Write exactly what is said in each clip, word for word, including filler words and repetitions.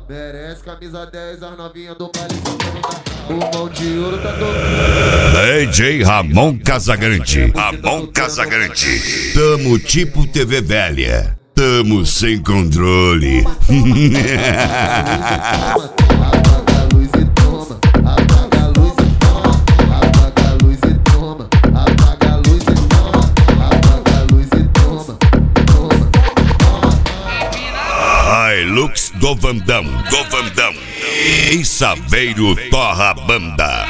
Merece camisa dez, as novinhas do baile sentando na... O mão de ouro tá tocando. D J Ramon Casagrande. Ramon Casagrande. Tamo tipo T V velha. Tamo sem controle. Apaga a luz e toma. Apaga a luz e toma. Apaga a luz e toma. Apaga a luz e toma. Apaga a luz e toma. Toma, toma. Hilux do Vandão. Do Vandão. E Saveiro Torra Banda.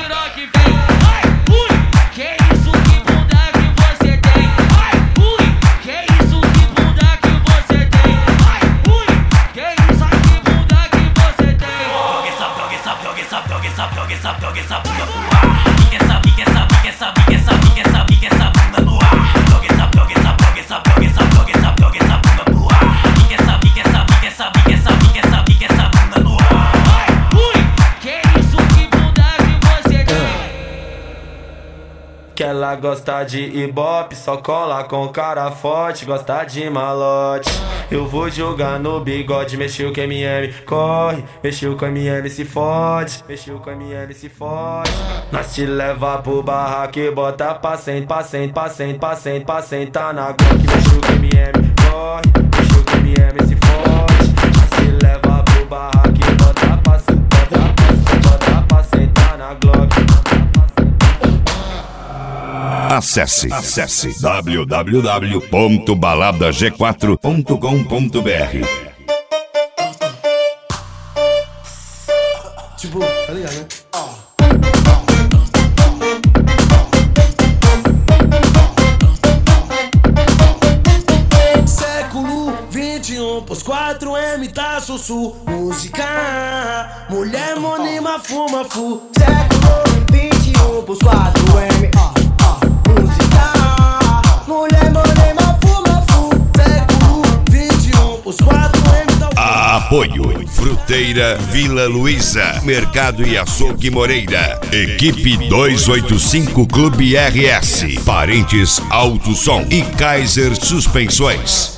Que ela gosta de ibope, só cola com cara forte, gosta de malote. Eu vou jogar no bigode, mexeu com M M, corre, mexeu com M M, se fode, mexeu com M M, se fode. Nós te leva pro barraco e bota pra sentar, pra sentar, pra sentar, pra sentar, pra sentar na Glock, mexeu com M M, corre, mexeu com M M, se fode. Nós te leva pro barraco e bota pra sentar, bota pra sentar, bota pra sentar na Glock. Acesse, acesse w w w ponto balada g quatro ponto com ponto b r. Tipo, tá ligado, né? Século vinte e um, pós quatro M tá sussu. Música, mulher monima fuma fu. Século vinte e um, pós quatro M, ó. Mulher morena fuma fu. Século vinte e um, os quatro M da... Apoio Fruteira Vila Luísa, Mercado e Açougue Moreira, Equipe duzentos e oitenta e cinco Clube R S, Parentes Alto Som e Kaiser Suspensões.